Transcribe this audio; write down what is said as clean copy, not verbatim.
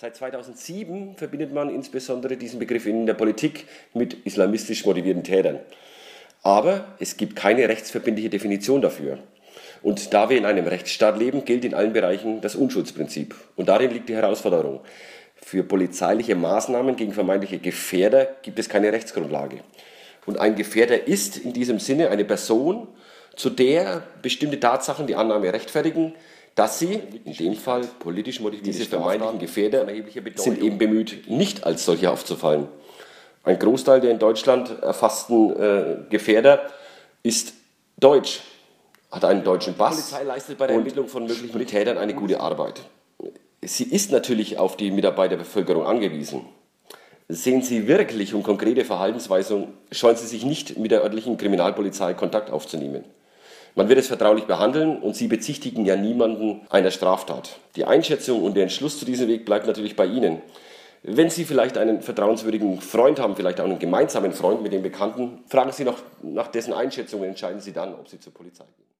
Seit 2007 verbindet man insbesondere diesen Begriff in der Politik mit islamistisch motivierten Tätern. Aber es gibt keine rechtsverbindliche Definition dafür. Und da wir in einem Rechtsstaat leben, gilt in allen Bereichen das Unschuldsprinzip. Und darin liegt die Herausforderung. Für polizeiliche Maßnahmen gegen vermeintliche Gefährder gibt es keine Rechtsgrundlage. Und ein Gefährder ist in diesem Sinne eine Person, zu der bestimmte Tatsachen die Annahme rechtfertigen, dass sie, in dem Fall politisch motivierte, diese vermeintlichen Gefährder sind eben bemüht, nicht als solche aufzufallen. Ein Großteil der in Deutschland erfassten Gefährder ist deutsch, hat einen deutschen Pass. Die Polizei leistet bei der Ermittlung von möglichen Tätern eine gute Arbeit. Sie ist natürlich auf die Mitarbeiterbevölkerung angewiesen. Sehen Sie wirklich um konkrete Verhaltensweisen, scheuen Sie sich nicht, mit der örtlichen Kriminalpolizei Kontakt aufzunehmen. Man wird es vertraulich behandeln und Sie bezichtigen ja niemanden einer Straftat. Die Einschätzung und der Entschluss zu diesem Weg bleibt natürlich bei Ihnen. Wenn Sie vielleicht einen vertrauenswürdigen Freund haben, vielleicht auch einen gemeinsamen Freund mit dem Bekannten, fragen Sie noch nach dessen Einschätzung und entscheiden Sie dann, ob Sie zur Polizei gehen.